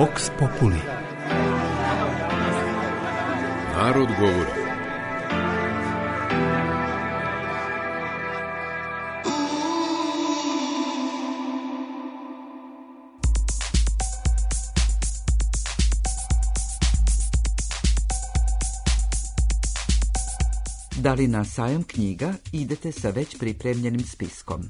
Vox Populi. Narod govori. Da li na sajam knjiga idete sa već pripremljenim spiskom?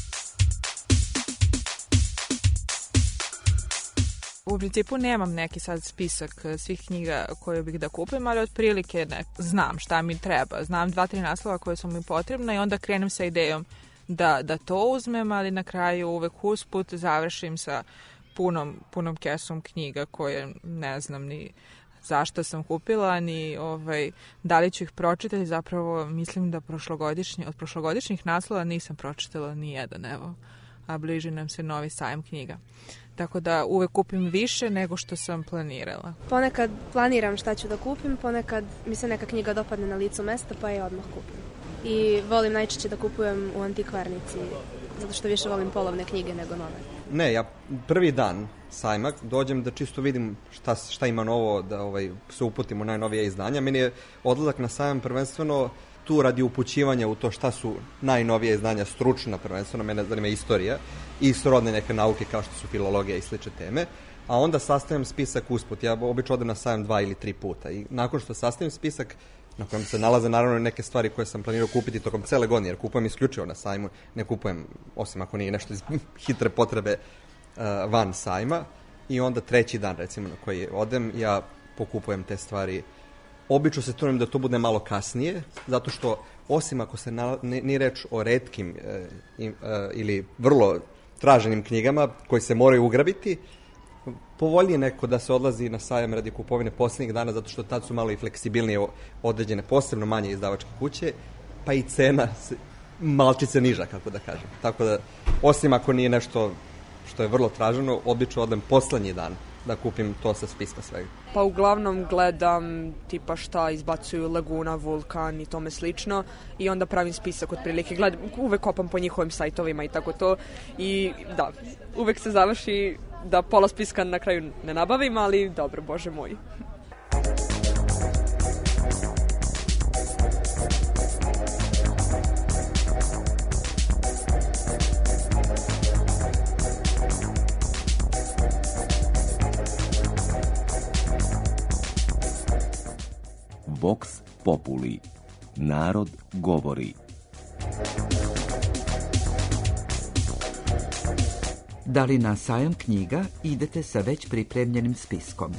U principu nemam neki sad spisak svih knjiga koje bih da kupim, ali otprilike znam šta mi treba. Znam 2-3 naslova koje su mi potrebna i onda krenem sa idejom da to uzmem, ali na kraju uvek usput završim sa punom kesom knjiga koje ne znam ni zašto sam kupila, ni da li ću ih pročitati. Zapravo mislim da od prošlogodišnjih naslova nisam pročitala ni jedan, evo, a bliži nam se novi sajam knjiga. Tako da uvek kupim više nego što sam planirala. Ponekad planiram šta ću da kupim, ponekad mi se neka knjiga dopadne na licu mesta pa je odmah kupim. I volim najčešće da kupujem u antikvarnici, zato što više volim polovne knjige nego nove. Ne, ja prvi dan sajma dođem da čisto vidim šta ima novo, da se uputim u najnovije izdanja. Meni je odlazak na sajam prvenstveno tu radi upućivanja u to šta su najnovije izdanja, stručna prvenstveno, mene zanima istorija i srodne neke nauke kao što su filologija i slične teme, a onda sastavim spisak usput. Ja obično odem na sajam 2 ili 3 puta i nakon što sastavim spisak na kojem se nalaze naravno neke stvari koje sam planirao kupiti tokom cele godine, jer kupujem isključivo na sajmu, ne kupujem, osim ako nije nešto iz hitre potrebe, van sajma, i onda treći dan recimo na koji odem, ja pokupujem te stvari. Obično se trudim da to bude malo kasnije, zato što osim ako se nije reč o retkim ili vrlo traženim knjigama koji se moraju ugrabiti, povoljnije neko da se odlazi na sajam radi kupovine posljednjih dana, zato što tad su malo i fleksibilnije određene, posebno manje izdavačke kuće, pa i cena malčice niža, kako da kažem. Tako da, osim ako nije nešto što je vrlo traženo, obično odem poslednji dan da kupim to sa spiska svega. Pa uglavnom gledam tipa šta izbacuju Laguna, Vulkan i tome slično i onda pravim spisak otprilike. Uvek kopam po njihovim sajtovima i tako to i da, uvek se završi da pola spiska na kraju ne nabavim, ali dobro, bože moj. Vox Populi. Narod govori. Da li na sajam knjiga idete sa već pripremljenim spiskom?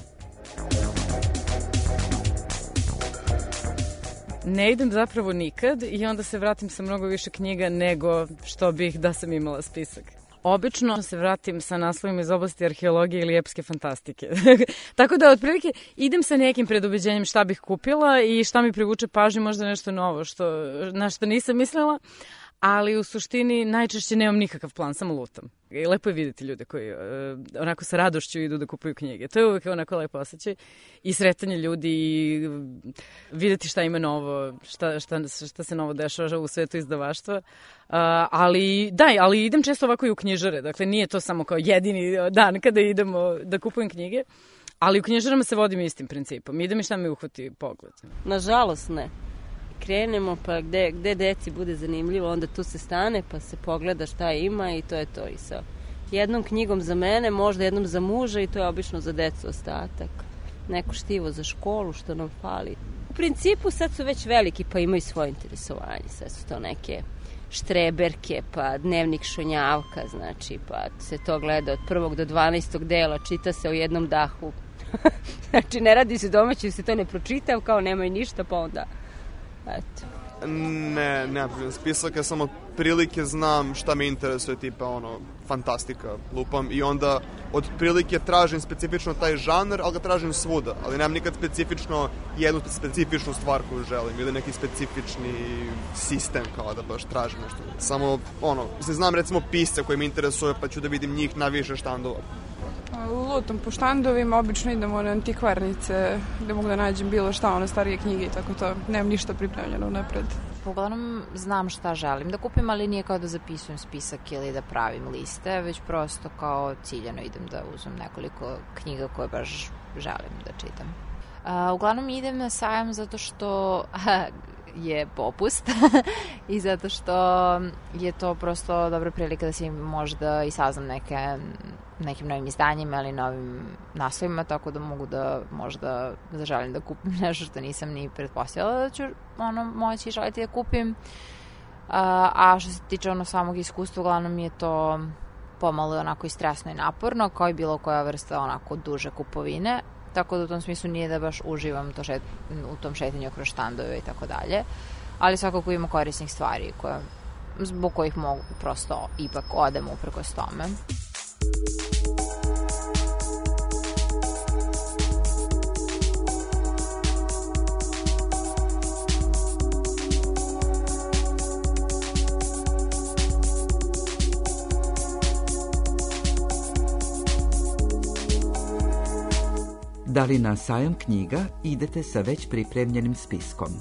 Ne idem zapravo nikad i onda se vratim sa mnogo više knjiga nego što bih da sam imala spisak. Obično se vratim sa naslovima iz oblasti arheologije ili epske fantastike. Tako da, otprilike, idem sa nekim predubeđenjem šta bih kupila i šta mi privuče pažnju, možda nešto novo na što nisam mislila, ali u suštini najčešće nemam nikakav plan, samo lutam. I lepo je vidjeti ljude koji onako sa radošću idu da kupuju knjige. To je uvijek onako lepo osjećaj i sretanje ljudi i vidjeti šta ima novo, šta se novo dešava u svetu izdavaštva. Ali idem često ovako i u knjižare. Dakle, nije to samo kao jedini dan kada idemo da kupujem knjige, ali u knjižarama se vodim istim principom. Idem i šta mi uhvati pogled. Nažalost ne. Krenemo pa gde deci bude zanimljivo, onda tu se stane pa se pogleda šta ima i to je to. I sa jednom knjigom za mene, možda jednom za muža i to je obično za decu ostatak. Neko štivo za školu što nam fali. U principu sad su već veliki pa imaju svoje interesovanje. Sve su to neke štreberke pa dnevnik Šonjavka, znači pa se to gleda od 1. do 12. dela, čita se u jednom dahu. Znači ne radi se domaći, se to ne pročita, kao nemaju ništa pa onda... Eto. Ne spisak, ja samo prilike znam šta me interesuje, tipa fantastika, lupam, i onda od prilike tražim specifično taj žanr, ali ga tražim svuda, ali nemam nikad specifično jednu specifičnu stvar koju želim ili neki specifični sistem kao da baš tražim nešto. Samo, znam recimo pisce koji me interesuje pa ću da vidim njih na više štandova. Lutam po štandovima, obično idemo na antikvarnice gde mogu da nađem bilo šta, starije knjige i tako to. Nemam ništa pripremljeno napred. Uglavnom znam šta želim da kupim, ali nije kao da zapisujem spisak ili da pravim liste, već prosto kao ciljano idem da uzmem nekoliko knjiga koje baš želim da čitam. Uglavnom idem na sajam zato što je popust i zato što je to prosto dobra prilika da si možda i saznam nekim novim izdanjima ili novim naslovima, tako da mogu da možda zaželim da kupim nešto što nisam ni pretpostavila da ću moći i želiti da kupim. A što se tiče samog iskustva, uglavnom je to pomalo onako i stresno i naporno, kao i bilo koja vrsta onako duže kupovine, tako da u tom smislu nije da baš uživam u tom šetanju kroz štandove i tako dalje, ali svakako ima korisnih stvari zbog kojih mogu prosto ipak odem uprkos tome. Da li na sajam knjiga idete sa već pripremljenim spiskom?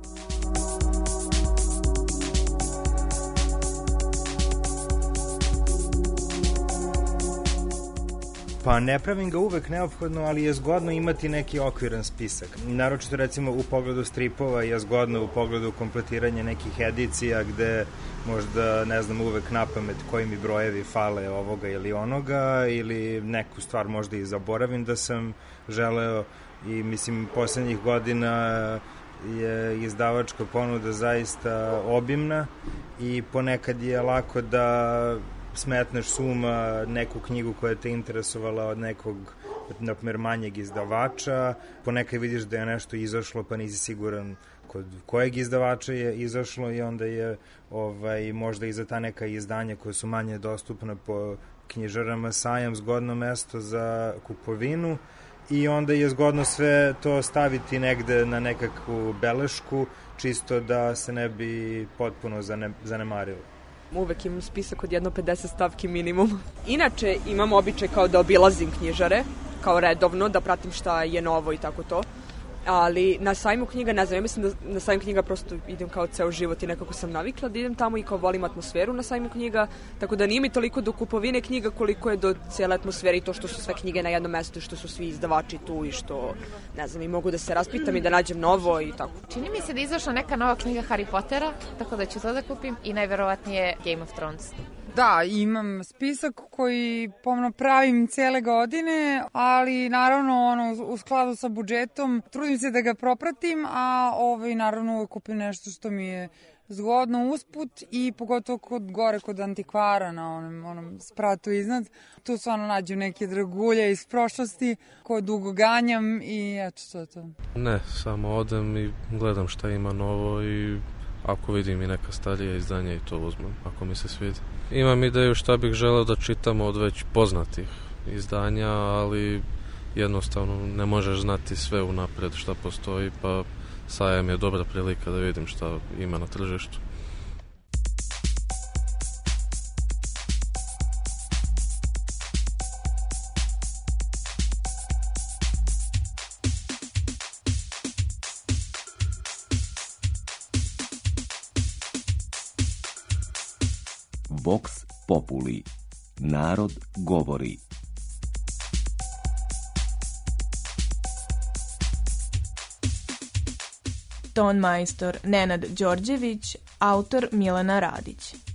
Pa ne pravim ga uvek neophodno, ali je zgodno imati neki okviran spisak. Naročito recimo u pogledu stripova je zgodno u pogledu kompletiranja nekih edicija gde možda ne znam uvek napamet koji mi brojevi fale ovoga ili onoga ili neku stvar možda i zaboravim da sam želeo i mislim poslednjih godina je izdavačka ponuda zaista obimna i ponekad je lako da smetneš suma neku knjigu koja te interesovala od nekog, naprimjer, manjeg izdavača, ponekad vidiš da je nešto izašlo pa nisi siguran kod kojeg izdavača je izašlo i onda je možda i za ta neka izdanja koja su manje dostupna po knjižarama sajam zgodno mesto za kupovinu i onda je zgodno sve to staviti negde na nekakvu belešku čisto da se ne bi potpuno zanemarilo. Uvek imam spisak od 50 stavki minimum. Inače imam običaj kao da obilazim knjižare, kao redovno, da pratim šta je novo i tako to. Ali na sajmu knjiga, ne znam, ja mislim da na sajmu knjiga prosto idem kao ceo život i nekako sam navikla da idem tamo i kao volim atmosferu na sajmu knjiga, tako da nije mi toliko do kupovine knjiga koliko je do cijele atmosfere i to što su sve knjige na jednom mestu i što su svi izdavači tu i što, ne znam, i mogu da se raspitam i da nađem novo i tako. Čini mi se da je izašla neka nova knjiga Harry Pottera, tako da ću to da kupim i najverovatnije Game of Thrones. Da, imam spisak koji pomno pravim cijele godine, ali naravno u skladu sa budžetom trudim se da ga propratim, a naravno uvek kupim nešto što mi je zgodno usput i pogotovo kod antikvara na onom spratu iznad. Tu stvarno nađu neke dragulje iz prošlosti koje dugo ganjam i eto to je to. Ne, samo odem i gledam šta ima novo i ako vidim i neka starija izdanja i to uzmem, ako mi se svidi. Imam ideju šta bih želeo da čitam od već poznatih izdanja, ali jednostavno ne možeš znati sve unapred šta postoji, pa sajam je dobra prilika da vidim šta ima na tržištu. Vox Populi. Narod govori. Ton majstor Nenad Đorđević, autor Milana Radić.